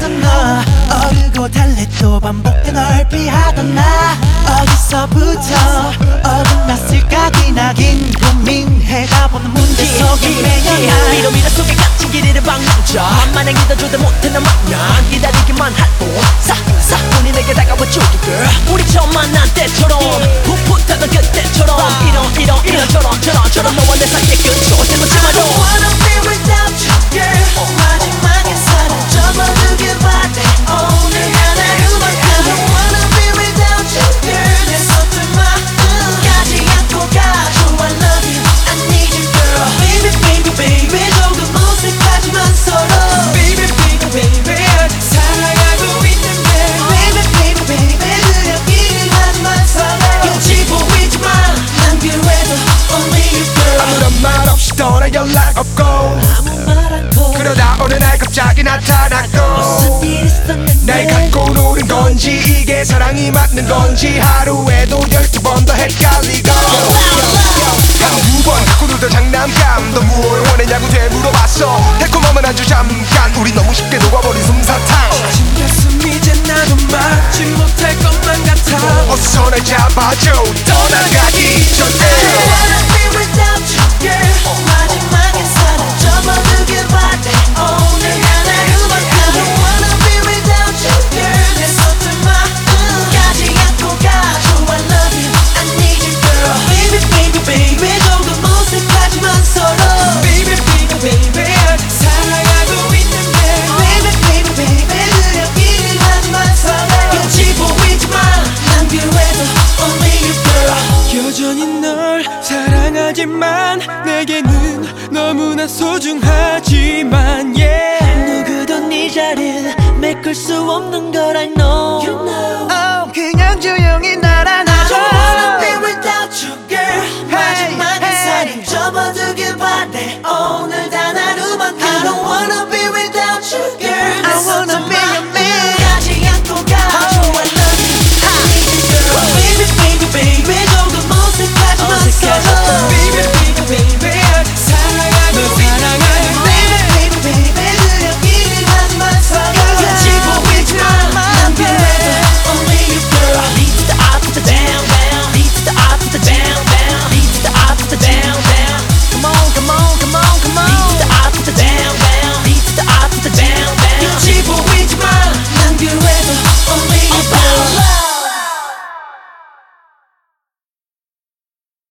하던 너 어르고 달래 또 반복해 널 피하던 나 어디서부터 어긋났을까 기나긴 고민해가 보는 문제 속에 매여나 미로미로 속에 갇힌 길이를 방랑쳐 마냥 기다려도 못해 난 마냥 기다리기만 할뿐 사뿐히 내게 다가와 줄게 girl 우리 처음 만난 때처럼 풋풋하던 그때처럼 이런 너와 내 사이의 끈 절대 놓지 마줘 I don't wanna be without you girl 마지막에 사랑 접어두길 바래 오늘 하나로만 I don't wanna be without you girl 내 서툰 마음 가지 않고 가줘 I love you I need you girl Baby baby baby 조금 어색하지만 서로 Baby baby baby 아직 사랑하고 있는데 Baby baby baby 그려기는 하지만 서로 눈치 보이지만 난 필요해도 only you girl 아무런 말 없이 떠나 연락 없고 아무 말 않고 그러다 어느 날 갑자기 나타났고 무슨 일 있었는데 날 갖고 노는 건지 이게 사랑이 맞는 건지 하루에도 12번 더 헷갈리고 한두 번 갖고 놀던 장난감 너 뭘 원했냐고 되물어봤어 달콤함은 아주 잠깐 우리 너무 쉽게 녹아버린 솜사탕 지금 가슴 이제 나도 막지 못할 것만 같아 어서 손을 잡아줘 떠나가기 전에 I don't wanna be without you girl 마지막에 사랑 접어두길 바래 오늘 하나로만 I don't wanna be without you girl 내 서툰 마음 가지 않고 가줘 I love you I need you girl Baby baby baby 조금 어색하지만 서로 Baby baby baby 아직 사랑하고 있는데 Baby baby baby 그려기는 하지만 서로 눈치 보이지만 난 필요해도 only you girl 여전히 널 사랑하지만 내게는 너무나 소중하지만 yeah. 누구도 네 자리를 메꿀 수 없는 걸 I know, you know. Oh, 그냥 조용히 날 I 안아줘 don't wanna be without you girl Hey, 마지막에 hey. 사랑 접어두길 바래 오늘 단 하루만 I don't wanna